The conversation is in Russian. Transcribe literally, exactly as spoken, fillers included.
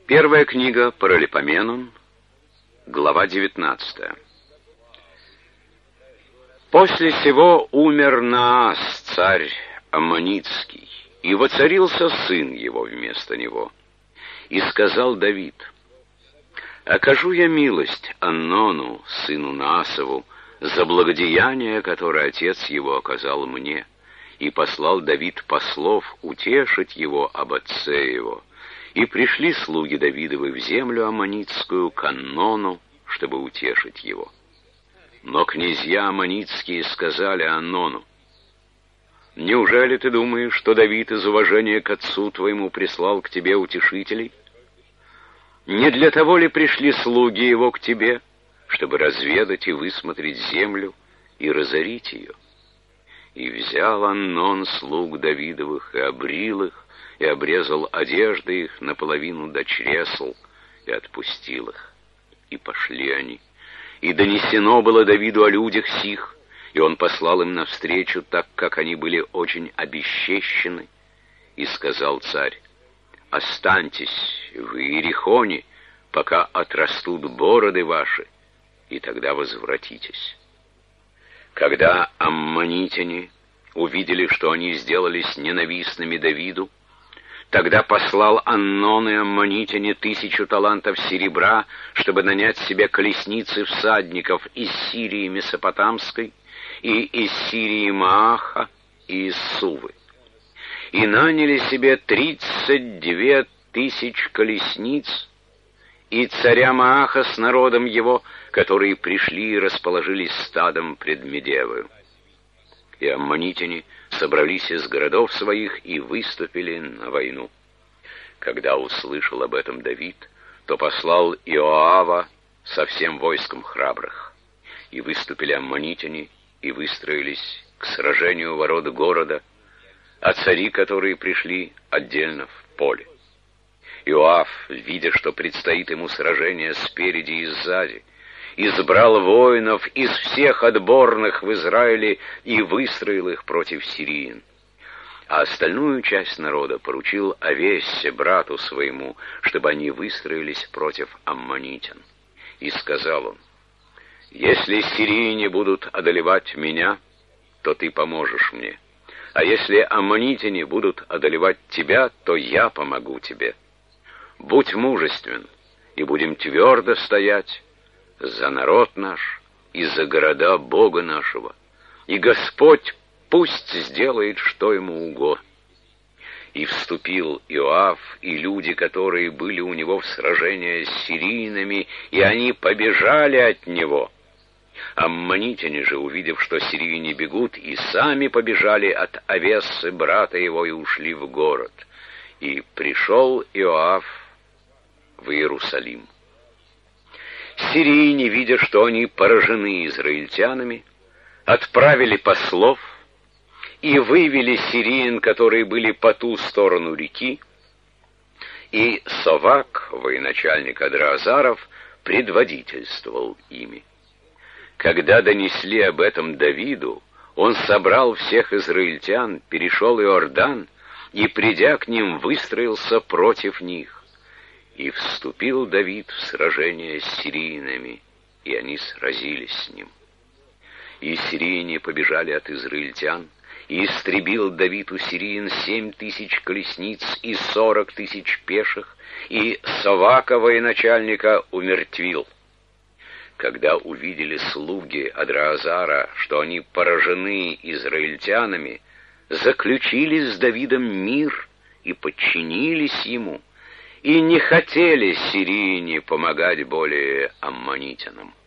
Первая книга Паралипоменон, глава девятнадцатая. После сего умер Наас, царь Аммонитский, и воцарился сын его вместо него. И сказал Давид: «Окажу я милость Аннону, сыну Наасову, за благодеяние, которое отец его оказал мне». И послал Давид послов утешить его об отце его. И пришли слуги Давидовы в землю аммонитскую к Аннону, чтобы утешить его. Но князья аммонитские сказали Аннону: «Неужели ты думаешь, что Давид из уважения к отцу твоему прислал к тебе утешителей? Не для того ли пришли слуги его к тебе, чтобы разведать и высмотреть землю и разорить ее?» И взял Аннон слуг Давидовых и обрил их, и обрезал одежды их наполовину до чресл, и отпустил их. И пошли они. И донесено было Давиду о людях сих, и он послал им навстречу, так как они были очень обесчещены. И сказал царь: «Останьтесь в Иерихоне, пока отрастут бороды ваши, и тогда возвратитесь». Когда аммонитяне увидели, что они сделались ненавистными Давиду, тогда послал Аннон и аммонитяне тысячу талантов серебра, чтобы нанять себе колесницы всадников из Сирии Месопотамской, и из Сирии Мааха, и из Сувы. И наняли себе тридцать две тысяч колесниц, и царя Мааха с народом его, которые пришли и расположились стадом пред Медевою. И аммонитяне собрались из городов своих и выступили на войну. Когда услышал об этом Давид, то послал Иоава со всем войском храбрых. И выступили аммонитяне и выстроились к сражению у ворот города, а цари, которые пришли, отдельно в поле. Иоав, видя, что предстоит ему сражение спереди и сзади, избрал воинов из всех отборных в Израиле и выстроил их против сириян. А остальную часть народа поручил Авессе, брату своему, чтобы они выстроились против аммонитян. И сказал он: «Если сирияне будут одолевать меня, то ты поможешь мне, а если аммонитяне будут одолевать тебя, то я помогу тебе. Будь мужествен, и будем твердо стоять за народ наш и за города Бога нашего, и Господь пусть сделает, что ему угодно». И вступил Иоав и люди, которые были у него в сражении с сирийцами, и они побежали от него. Аммонитяне же, увидев, что сирийцы бегут, и сами побежали от Авессы, брата его, и ушли в город. И пришел Иоав в Иерусалим. Сирийцы, видя, что они поражены израильтянами, отправили послов и вывели сириян, которые были по ту сторону реки, и Совак, военачальник Адраазаров, предводительствовал ими. Когда донесли об этом Давиду, он собрал всех израильтян, перешел Иордан и, придя к ним, выстроился против них. И вступил Давид в сражение с сирийцами, и они сразились с ним. И сирияне побежали от израильтян, и истребил Давид у сириян семь тысяч колесниц и сорок тысяч пеших, и Совака, военачальника, умертвил. Когда увидели слуги Адраазара, что они поражены израильтянами, заключили с Давидом мир и подчинились ему, и не хотели сирияне помогать более аммонитянам.